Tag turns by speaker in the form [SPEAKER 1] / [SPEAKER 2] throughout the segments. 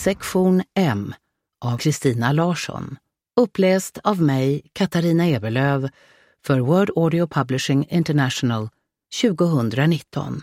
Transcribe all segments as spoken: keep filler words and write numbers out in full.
[SPEAKER 1] Sektion M av Kristina Larsson. Uppläst av mig, Katarina Eberlöv, för Word Audio Publishing International tjugonitton.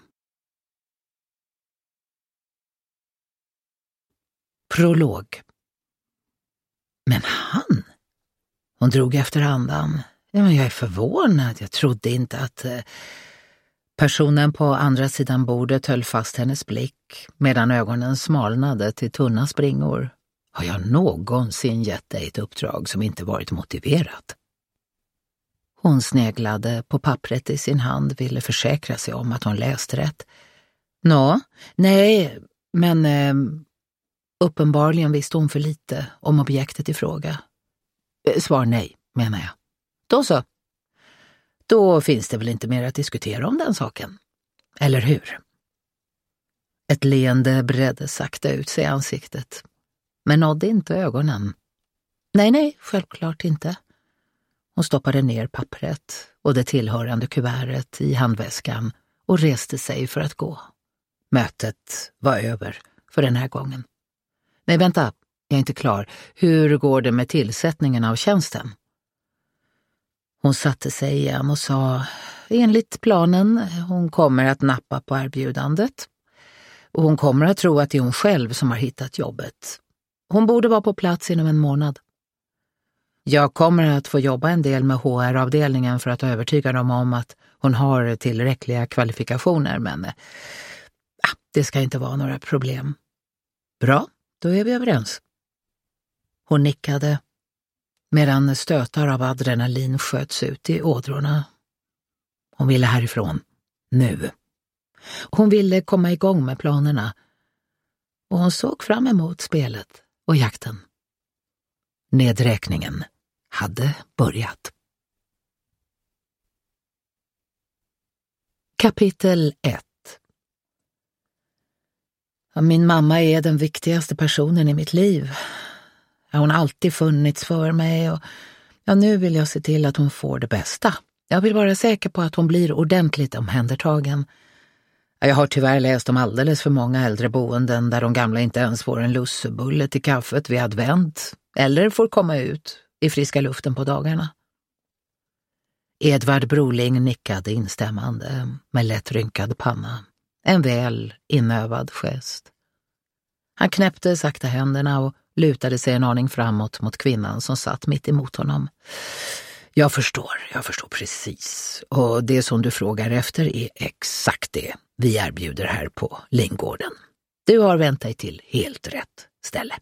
[SPEAKER 1] Prolog. Men han? Hon drog efter andan. Ja, men jag är förvånad. Jag trodde inte att... Eh, personen på andra sidan bordet höll fast hennes blick medan ögonen smalnade till tunna springor. Har jag någonsin gett dig ett uppdrag som inte varit motiverat? Hon sneglade på pappret i sin hand, ville försäkra sig om att hon läst rätt. Nå, nej, men eh, uppenbarligen visste hon för lite om objektet i fråga. Svar nej, menar jag. Då så. Då finns det väl inte mer att diskutera om den saken. Eller hur? Ett leende bredde sakta ut sig i ansiktet, men nådde inte ögonen. Nej, nej, självklart inte. Hon stoppade ner pappret och det tillhörande kuvertet i handväskan och reste sig för att gå. Mötet var över för den här gången. Nej, vänta, jag är inte klar. Hur går det med tillsättningen av tjänsten? Hon satte sig igen och sa, enligt planen, hon kommer att nappa på erbjudandet. Och hon kommer att tro att det är hon själv som har hittat jobbet. Hon borde vara på plats inom en månad. Jag kommer att få jobba en del med H R-avdelningen för att övertyga dem om att hon har tillräckliga kvalifikationer, men äh, det ska inte vara några problem. Bra, då är vi överens. Hon nickade medan stötar av adrenalin sköts ut i ådrorna. Hon ville härifrån, nu. Hon ville komma igång med planerna och hon såg fram emot spelet och jakten. Nedräkningen hade börjat. Kapitel ett. Min mamma är den viktigaste personen i mitt liv. Hon har alltid funnits för mig och ja, nu vill jag se till att hon får det bästa. Jag vill vara säker på att hon blir ordentligt omhändertagen. Jag har tyvärr läst om alldeles för många äldreboenden där de gamla inte ens får en lussebulle till kaffet vid advent eller får komma ut i friska luften på dagarna. Edvard Broling nickade instämmande med lätt rynkad panna. En väl inövad gest. Han knäppte sakta händerna och lutade sig en aning framåt mot kvinnan som satt mitt emot honom. Jag förstår, jag förstår precis. Och det som du frågar efter är exakt det vi erbjuder här på Linggården. Du har vänt dig till helt rätt ställe.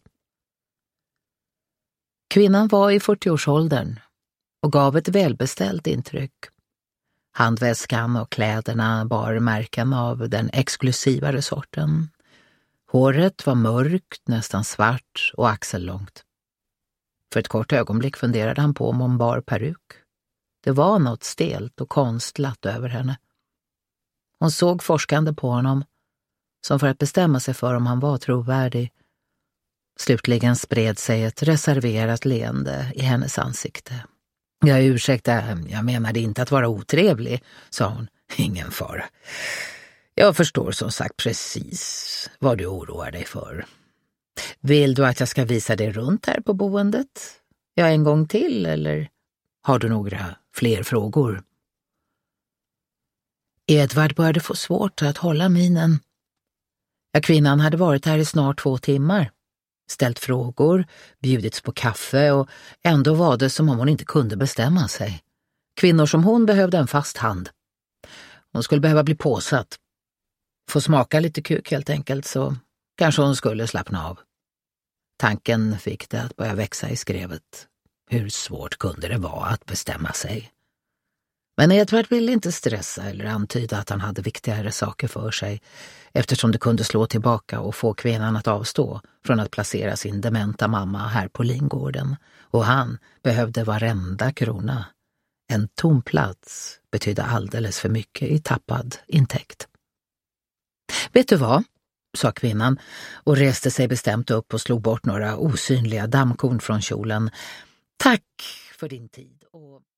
[SPEAKER 1] Kvinnan var i fyrtioårsåldern och gav ett välbeställt intryck. Handväskan och kläderna bar märken av den exklusivare sorten. Håret var mörkt, nästan svart och axellångt. För ett kort ögonblick funderade han på om hon bar peruk. Det var något stelt och konstlat över henne. Hon såg forskande på honom, som för att bestämma sig för om han var trovärdig. Slutligen spred sig ett reserverat leende i hennes ansikte. Jag ursäkta, jag menade inte att vara otrevlig, sa hon. Ingen fara. Jag förstår som sagt precis vad du oroar dig för. Vill du att jag ska visa dig runt här på boendet? Ja, en gång till, eller har du några fler frågor? Edvard började få svårt att hålla minen. Ja, kvinnan hade varit här i snart två timmar. Ställt frågor, bjudits på kaffe och ändå var det som om hon inte kunde bestämma sig. Kvinnor som hon behövde en fast hand. Hon skulle behöva bli påsatt. Få smaka lite kuk helt enkelt, så kanske hon skulle slappna av. Tanken fick det att börja växa i skrevet. Hur svårt kunde det vara att bestämma sig? Men Edvard ville inte stressa eller antyda att han hade viktigare saker för sig, eftersom det kunde slå tillbaka och få kvinnan att avstå från att placera sin dementa mamma här på Linggården. Och han behövde varenda krona. En tom plats betydde alldeles för mycket i tappad intäkt. Vet du vad? Sa kvinnan och reste sig bestämt upp och slog bort några osynliga dammkorn från kjolen. Tack för din tid och...